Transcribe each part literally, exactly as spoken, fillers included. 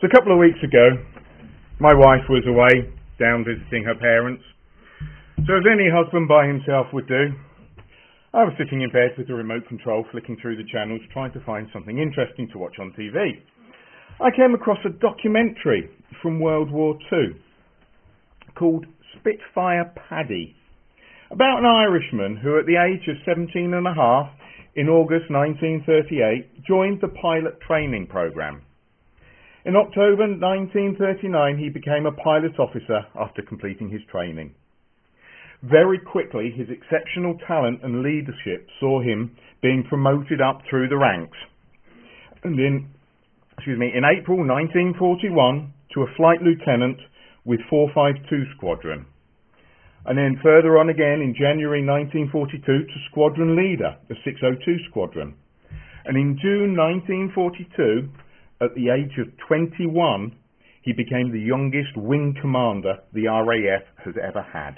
So a couple of weeks ago, my wife was away down visiting her parents. So as any husband by himself would do, I was sitting in bed with the remote control, flicking through the channels, trying to find something interesting to watch on T V. I came across a documentary from World War Two called Spitfire Paddy, about an Irishman who at the age of seventeen and a half in August nineteen thirty-eight joined the pilot training programme. In October nineteen thirty-nine he became a pilot officer after completing his training. Very quickly his exceptional talent and leadership saw him being promoted up through the ranks. And in, excuse me, in April nineteen forty-one to a flight lieutenant with four fifty-two Squadron. And then further on again in January nineteen forty-two to squadron leader of six oh two Squadron. And in June nineteen forty-two, at the age of twenty-one, he became the youngest wing commander the R A F has ever had.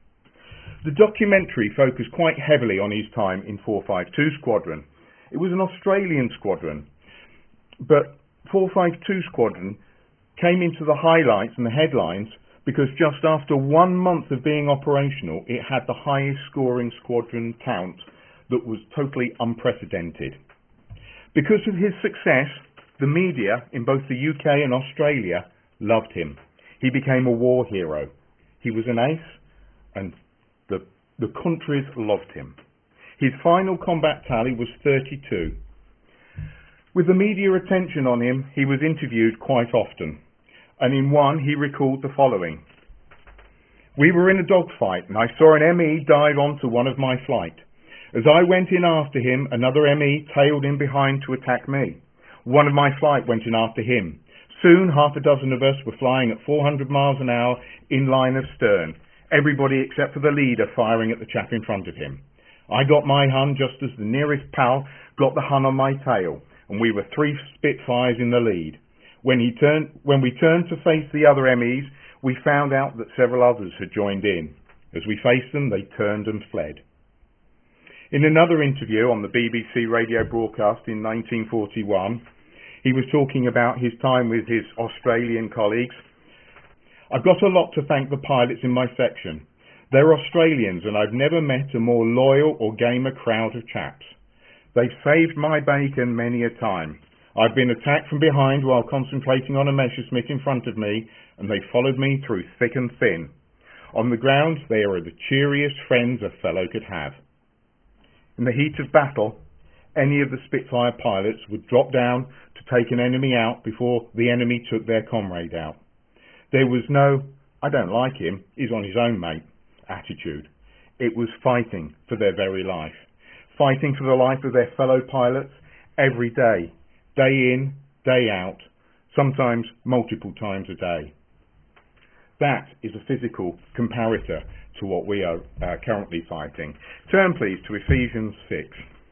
The documentary focused quite heavily on his time in four fifty-two Squadron. It was an Australian squadron, but four fifty-two Squadron came into the highlights and the headlines because just after one month of being operational, it had the highest scoring squadron count that was totally unprecedented. Because of his success, the media in both the U K and Australia loved him. He became a war hero. He was an ace, and the, the countries loved him. His final combat tally was thirty-two. With the media attention on him, he was interviewed quite often. And in one, he recalled the following. "We were in a dogfight and I saw an M E dive onto one of my flight. As I went in after him, another M E tailed in behind to attack me. One of my flight went in after him. Soon half a dozen of us were flying at four hundred miles an hour in line of stern. Everybody except for the leader firing at the chap in front of him. I got my Hun just as the nearest pal got the Hun on my tail, and we were three Spitfires in the lead. When he turned, when we turned to face the other M Es, we found out that several others had joined in. As we faced them, they turned and fled." In another interview on the B B C radio broadcast in nineteen forty-one, he was talking about his time with his Australian colleagues. "I've got a lot to thank the pilots in my section. They're Australians and I've never met a more loyal or gamer crowd of chaps. They've saved my bacon many a time. I've been attacked from behind while concentrating on a Messerschmitt in front of me, and they followed me through thick and thin. On the ground, they are the cheeriest friends a fellow could have." In the heat of battle, any of the Spitfire pilots would drop down to take an enemy out before the enemy took their comrade out. There was no, "I don't like him, he's on his own, mate," attitude. It was fighting for their very life. Fighting for the life of their fellow pilots every day. Day in, day out, sometimes multiple times a day. That is a physical comparator to what we are uh, currently fighting. Turn please to Ephesians six.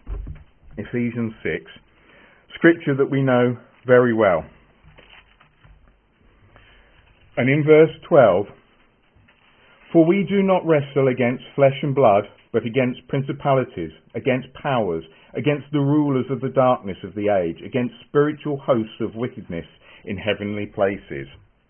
Ephesians six, scripture that we know very well. And in verse twelve, "For we do not wrestle against flesh and blood, but against principalities, against powers, against the rulers of the darkness of the age, against spiritual hosts of wickedness in heavenly places."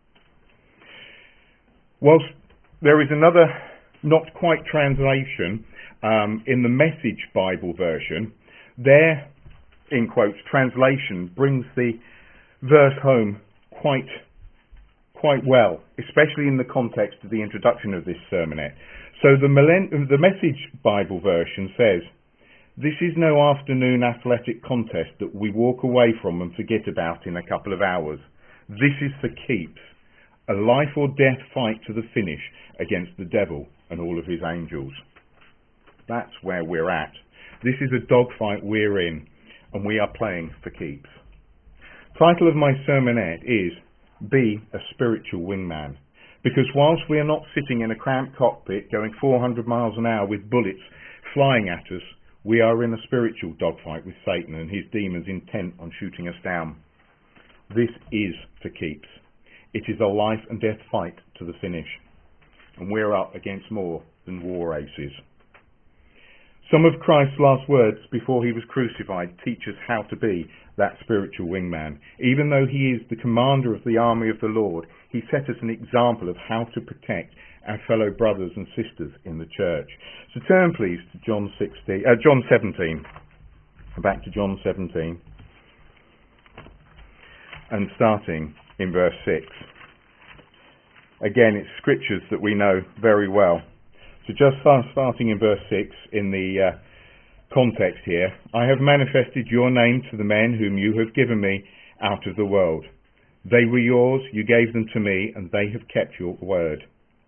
Whilst there is another not quite translation um, in the Message Bible version, their, in quotes, translation brings the verse home quite quite well, especially in the context of the introduction of this sermonette. So the, the Message Bible version says, "This is no afternoon athletic contest that we walk away from and forget about in a couple of hours. This is for keeps, a life or death fight to the finish against the devil and all of his angels." That's where we're at. This is a dogfight we're in, and we are playing for keeps. Title of my sermonette is "Be a Spiritual Wingman," because whilst we are not sitting in a cramped cockpit going four hundred miles an hour with bullets flying at us, we are in a spiritual dogfight with Satan and his demons intent on shooting us down. This is for keeps. It is a life and death fight to the finish, and we're up against more than war aces. Some of Christ's last words before he was crucified teach us how to be that spiritual wingman. Even though he is the commander of the army of the Lord, he set us an example of how to protect our fellow brothers and sisters in the church. So turn please to John sixteen, uh, John seventeen. Back to John seventeen. And starting in verse six. Again, it's scriptures that we know very well. So just starting in verse six, in the uh, context here, I have manifested your name to the men whom you have given me out of the world. They were yours, you gave them to me, and they have kept your word.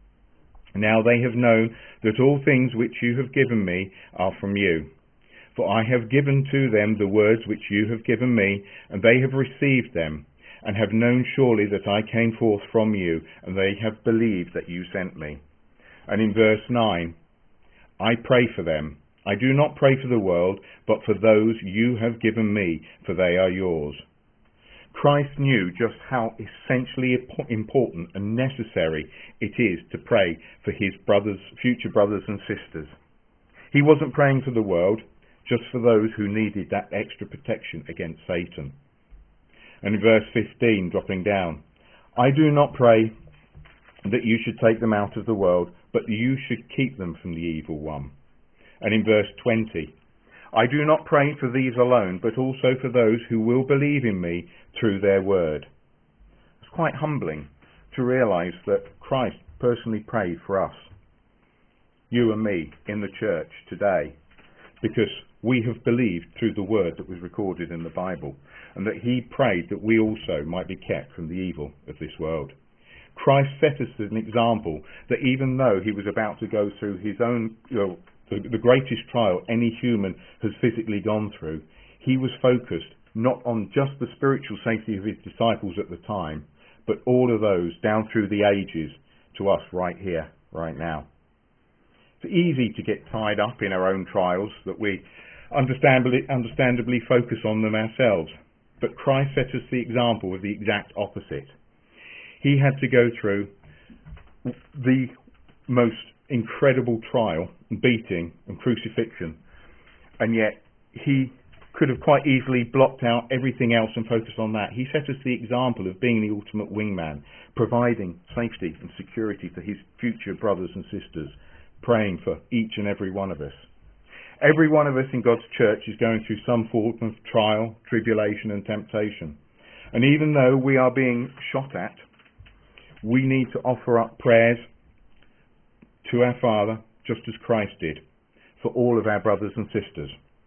Now they have known that all things which you have given me are from you. For I have given to them the words which you have given me, and they have received them, and have known surely that I came forth from you, and they have believed that you sent me. And in verse nine, I pray for them. I do not pray for the world, but for those you have given me, for they are yours. Christ knew just how essentially important and necessary it is to pray for his brothers, future brothers and sisters. He wasn't praying for the world, just for those who needed that extra protection against Satan. And in verse fifteen, dropping down, I do not pray that you should take them out of the world, but you should keep them from the evil one. And in verse twenty, I do not pray for these alone, but also for those who will believe in me through their word. It's quite humbling to realise that Christ personally prayed for us, you and me, in the church today, because we have believed through the word that was recorded in the Bible, and that he prayed that we also might be kept from the evil of this world. Christ set us as an example that even though he was about to go through his own, you know, the, the greatest trial any human has physically gone through, he was focused not on just the spiritual safety of his disciples at the time, but all of those down through the ages to us right here, right now. It's easy to get tied up in our own trials, that we understandably, understandably focus on them ourselves. But Christ set us the example of the exact opposite. He had to go through the most incredible trial, beating and crucifixion, and yet he could have quite easily blocked out everything else and focused on that. He set us the example of being the ultimate wingman, providing safety and security for his future brothers and sisters, praying for each and every one of us. Every one of us in God's church is going through some form of trial, tribulation and temptation. And even though we are being shot at, we need to offer up prayers to our Father, just as Christ did, for all of our brothers and sisters.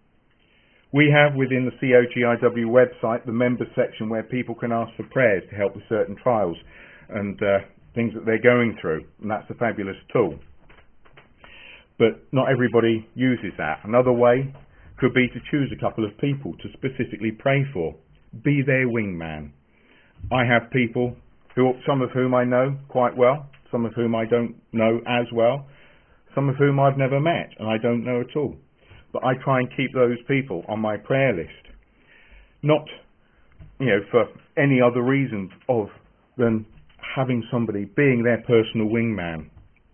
We have within the C O G I W website the members section where people can ask for prayers to help with certain trials and uh, things that they're going through, and that's a fabulous tool. But not everybody uses that. Another way could be to choose a couple of people to specifically pray for. Be their wingman. I have people, who, some of whom I know quite well, some of whom I don't know as well, some of whom I've never met and I don't know at all. But I try and keep those people on my prayer list. Not, you know, for any other reason of than having somebody being their personal wingman.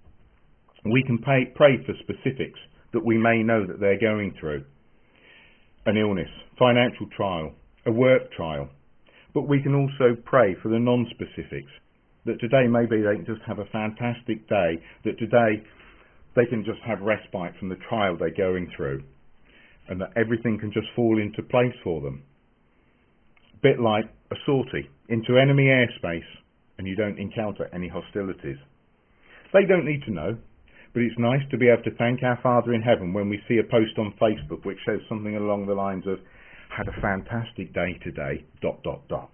We can pay, pray for specifics that we may know that they're going through. An illness, financial trial, a work trial. But we can also pray for the non-specifics. That today maybe they can just have a fantastic day. That today they can just have respite from the trial they're going through. And that everything can just fall into place for them. A bit like a sortie into enemy airspace and you don't encounter any hostilities. They don't need to know. But it's nice to be able to thank our Father in heaven when we see a post on Facebook which says something along the lines of, had a fantastic day today, dot, dot, dot.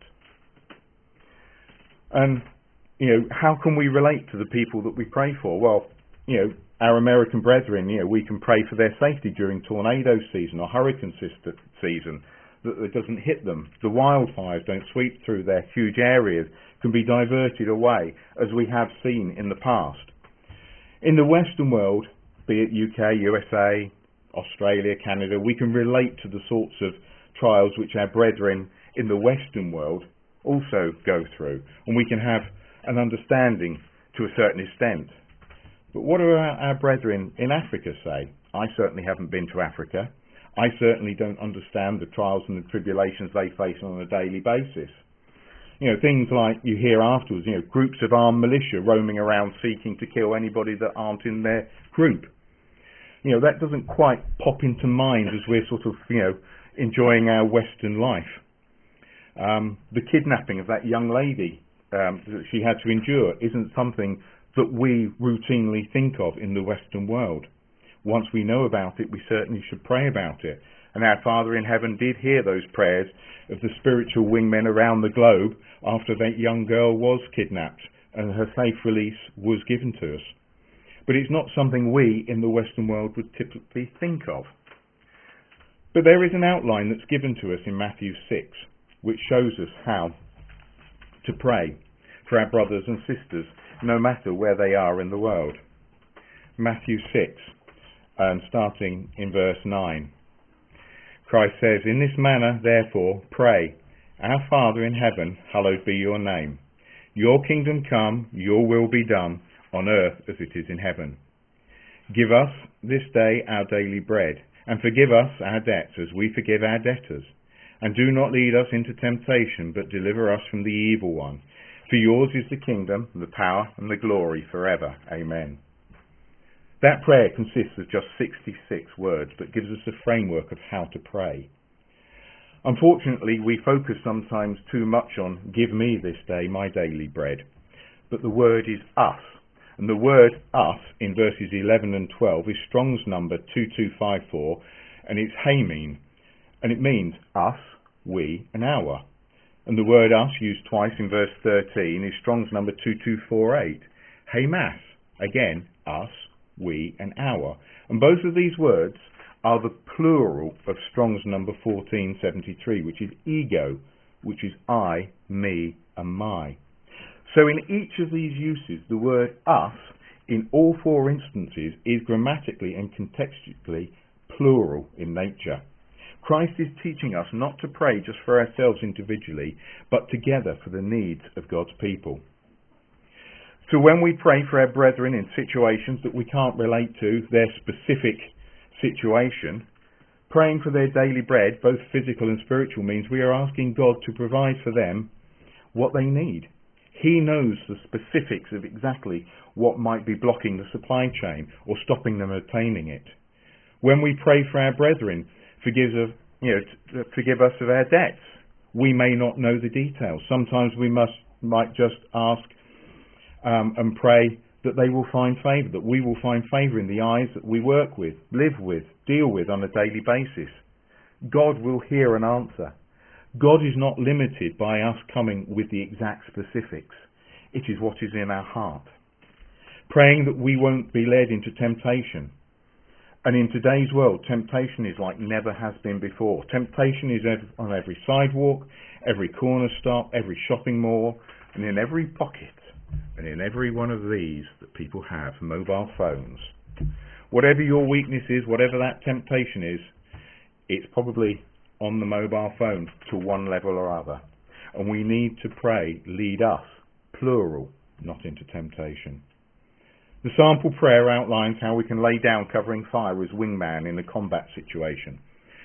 And, you know, how can we relate to the people that we pray for? Well, you know, our American brethren, you know, we can pray for their safety during tornado season or hurricane season, that it doesn't hit them. The wildfires don't sweep through their huge areas, can be diverted away, as we have seen in the past. In the Western world, be it U K, U S A, Australia, Canada, we can relate to the sorts of trials which our brethren in the Western world also go through, and we can have an understanding to a certain extent. But what do our, our brethren in Africa say? I certainly haven't been to Africa. I certainly don't understand the trials and the tribulations they face on a daily basis. You know, things like you hear afterwards, you know, groups of armed militia roaming around seeking to kill anybody that aren't in their group. You know, that doesn't quite pop into mind as we're sort of, you know, enjoying our Western life. Um, the kidnapping of that young lady um, that she had to endure isn't something that we routinely think of in the Western world. Once we know about it, we certainly should pray about it. And our Father in heaven did hear those prayers of the spiritual wingmen around the globe after that young girl was kidnapped and her safe release was given to us. But it's not something we in the Western world would typically think of. But there is an outline that's given to us in Matthew six, which shows us how to pray for our brothers and sisters, no matter where they are in the world. Matthew six, um, starting in verse nine. Christ says, "In this manner, therefore, pray, Our Father in heaven, hallowed be your name. Your kingdom come, your will be done, on earth as it is in heaven. Give us this day our daily bread, and forgive us our debts as we forgive our debtors. And do not lead us into temptation, but deliver us from the evil one. For yours is the kingdom, the power, and the glory forever. Amen." That prayer consists of just sixty-six words, but gives us a framework of how to pray. Unfortunately, we focus sometimes too much on "give me this day my daily bread." But the word is us. And the word us in verses eleven and twelve is Strong's number two two five four, and it's Hamin. And it means us, we, and our. And the word us, used twice in verse thirteen, is Strong's number two two four eight. Hamas, again, us, we, and our. And both of these words are the plural of Strong's number fourteen seventy-three, which is ego, which is I, me, and my. So in each of these uses, the word us, in all four instances, is grammatically and contextually plural in nature. Christ is teaching us not to pray just for ourselves individually, but together for the needs of God's people. So when we pray for our brethren in situations that we can't relate to their specific situation, praying for their daily bread, both physical and spiritual, means we are asking God to provide for them what they need. He knows the specifics of exactly what might be blocking the supply chain or stopping them attaining it. When we pray for our brethren, forgive us, you know, t- forgive us of our debts, we may not know the details. Sometimes we must might just ask um, and pray that they will find favour, that we will find favour in the eyes that we work with, live with, deal with on a daily basis. God will hear and answer. God is not limited by us coming with the exact specifics. It is what is in our heart. Praying that we won't be led into temptation. And in today's world, temptation is like never has been before. Temptation is on every sidewalk, every corner stop, every shopping mall, and in every pocket, and in every one of these that people have, mobile phones. Whatever your weakness is, whatever that temptation is, it's probably on the mobile phone to one level or other. And we need to pray, lead us, plural, not into temptation. The sample prayer outlines how we can lay down covering fire as wingman in a combat situation,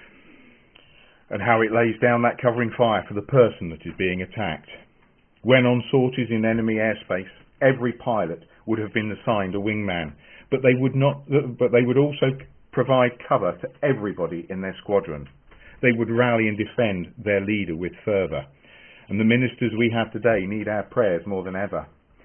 and how it lays down that covering fire for the person that is being attacked. When on sorties in enemy airspace, every pilot would have been assigned a wingman, but they would not. But they would also provide cover to everybody in their squadron. They would rally and defend their leader with fervour. And the ministers we have today need our prayers more than ever.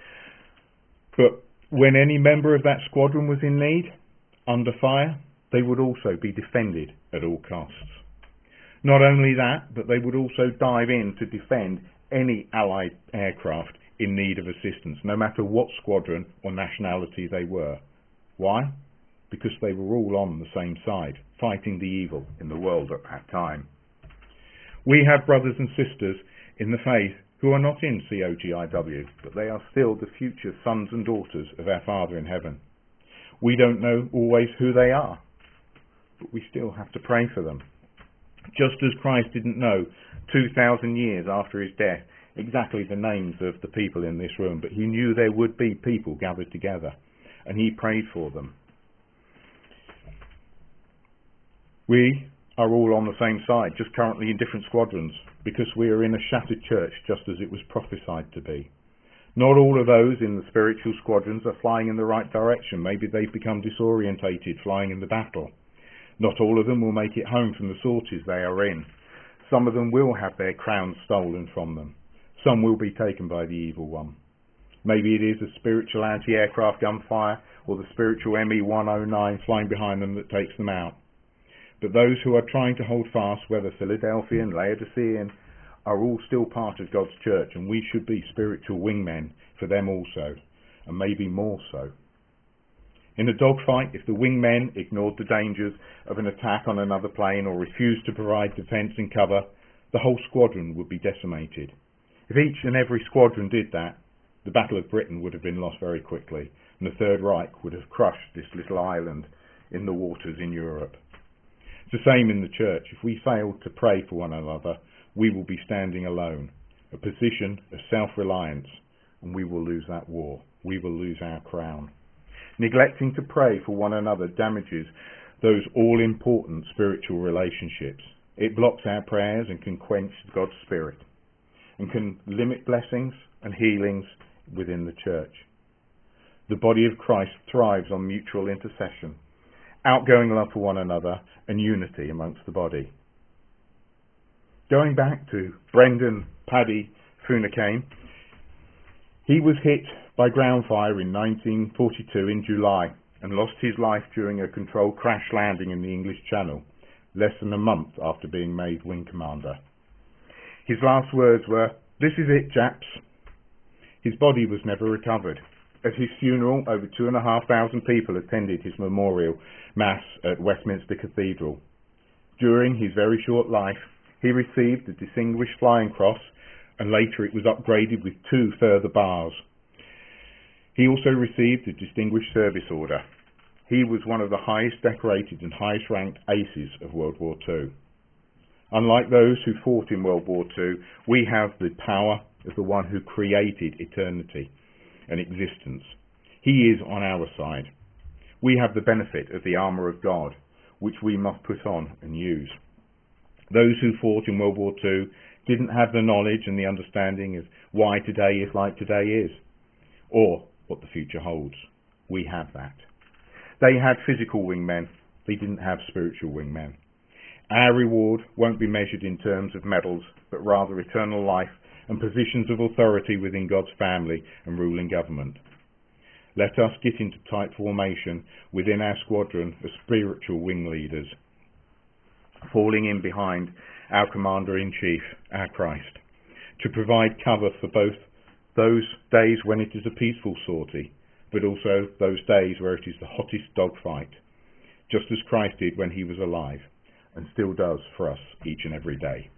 But when any member of that squadron was in need, under fire, they would also be defended at all costs. Not only that, but they would also dive in to defend any Allied aircraft in need of assistance, no matter what squadron or nationality they were. Why? Because they were all on the same side, fighting the evil in the world at that time. We have brothers and sisters in the faith who are not in C O G I W, but they are still the future sons and daughters of our Father in heaven. We don't know always who they are, but we still have to pray for them. Just as Christ didn't know two thousand years after his death exactly the names of the people in this room, but he knew there would be people gathered together, and he prayed for them. We are all on the same side, just currently in different squadrons, because we are in a shattered church just as it was prophesied to be. Not all of those in the spiritual squadrons are flying in the right direction. Maybe they've become disorientated flying in the battle. Not all of them will make it home from the sorties they are in. Some of them will have their crowns stolen from them. Some will be taken by the evil one. Maybe it is the spiritual anti-aircraft gunfire or the spiritual M E one oh nine flying behind them that takes them out. But those who are trying to hold fast, whether Philadelphian, Laodicean, are all still part of God's church, and we should be spiritual wingmen for them also, and maybe more so. In a dogfight, if the wingmen ignored the dangers of an attack on another plane or refused to provide defence and cover, the whole squadron would be decimated. If each and every squadron did that, the Battle of Britain would have been lost very quickly, and the Third Reich would have crushed this little island in the waters in Europe. It's the same in the church. If we fail to pray for one another, we will be standing alone, a position of self-reliance, and we will lose that war. We will lose our crown. Neglecting to pray for one another damages those all-important spiritual relationships. It blocks our prayers and can quench God's Spirit, and can limit blessings and healings within the church. The body of Christ thrives on mutual intercession, outgoing love for one another, and unity amongst the body. Going back to Brendan Paddy Funacane, he was hit by ground fire in nineteen forty-two in July and lost his life during a controlled crash landing in the English Channel, less than a month after being made wing commander. His last words were, "This is it, chaps." His body was never recovered. At his funeral, over two and a half thousand people attended his memorial mass at Westminster Cathedral. During his very short life, he received the Distinguished Flying Cross, and later it was upgraded with two further bars. He also received the Distinguished Service Order. He was one of the highest decorated and highest ranked aces of World War Two. Unlike those who fought in World War Two, we have the power of the one who created eternity and existence. He is on our side. We have the benefit of the armour of God, which we must put on and use. Those who fought in World War Two didn't have the knowledge and the understanding of why today is like today is, or what the future holds. We have that. They had physical wingmen. They didn't have spiritual wingmen. Our reward won't be measured in terms of medals, but rather eternal life and positions of authority within God's family and ruling government. Let us get into tight formation within our squadron of spiritual wing leaders, falling in behind our Commander-in-Chief, our Christ, to provide cover for both those days when it is a peaceful sortie, but also those days where it is the hottest dogfight, just as Christ did when he was alive, and still does for us each and every day.